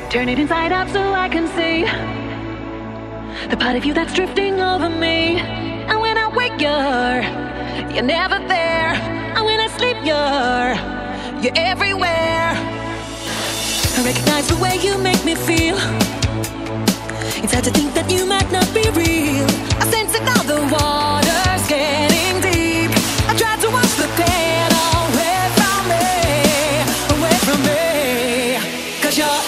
Turn it inside out so I can see the part of you that's drifting over me. And when I wake you're never there. And when I sleep you're everywhere. I recognize the way you make me feel. It's hard to think that you might not be real. I sense it now, the water's getting deep. I try to wash the pain away from me, away from me. 'Cause you're